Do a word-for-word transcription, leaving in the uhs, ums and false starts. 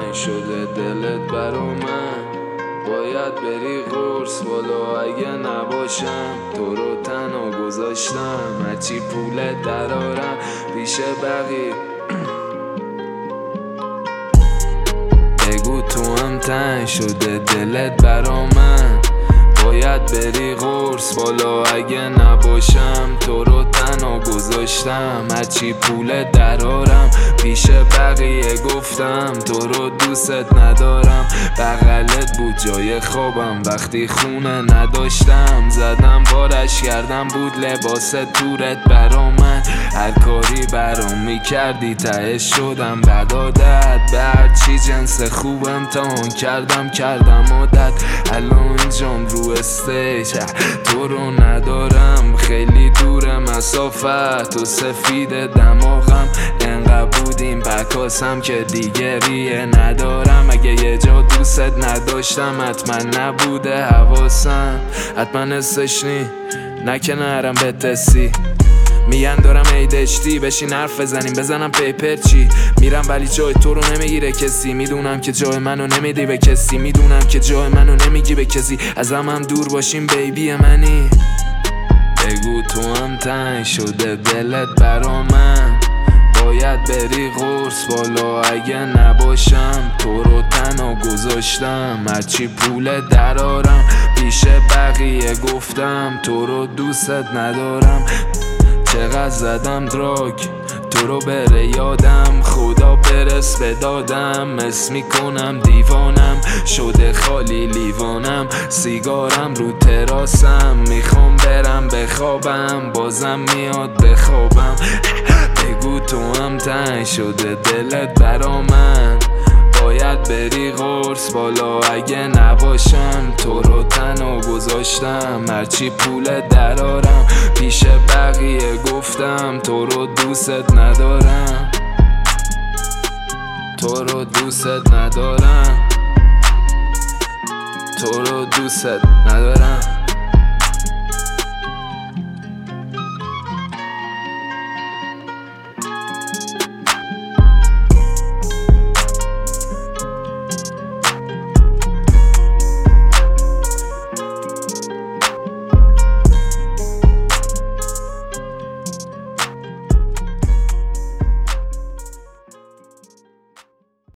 تنگ شده دلت برا من، باید بری قرص بالا اگه نباشم. تو رو تنها گذاشتم هرچی پولت درارم پیش بقیه. بگو تو هم تنگ شده دلت برا من، باید بری قرص بالا اگه نباشم. تو رو تنها گذاشتم هرچی پولت درارم پیش بقیه. گفتم تو رو دوست ندارم، بغلت بود جای خوابم وقتی خونه نداشتم. زدم بارش کردم بود لباس تورت برا من، هر کاری برام میکردی تهش شدم بد عادت. به هرچی جنس خوب امتحان کردم کردم عادت. الان اینجام رو استیج تو رو ندارم، خیلی دور مسافت و سفید دماغم. انقدر بودیم بکاسم که دیگه ریه ندارم. اگه یه جا دوست نداشتم حتما نبوده حواسم، حتما حسش نی نکنه نرم به تسی. میگن دارم ایدشتی بشین حرف بزنیم بزنم پیپر چی. میرم ولی جای تو رو نمیگیره کسی، میدونم که جای منو نمیدی به کسی، میدونم که جای منو نمیگی به کسی. ازم هم دور باشیم بیبی منی. بگو تو هم تنگ شده دلت برا من، باید بری قرص بالا اگه نباشم. تو رو تنها گذاشتم هرچی پول درارم پیش بقیه. گفتم تو رو دوست ندارم، چقدر زدم دراگ تو رو بره یادم. خدا برس به دادم مس میکنم دیوانم شده خالی لیوانم. سیگارم رو تراسم میخوام برم بخوابم، بازم میاد بخوابم. بگو تو هم تنگ شده دلت برا من، باید بری قرص بالا اگه نباشم. تو رو تنها گذاشتم هرچی پول درارم پیش بقیه. گفتم تو رو دوست ندارم، تو رو دوست ندارم، تو رو دوست ندارم.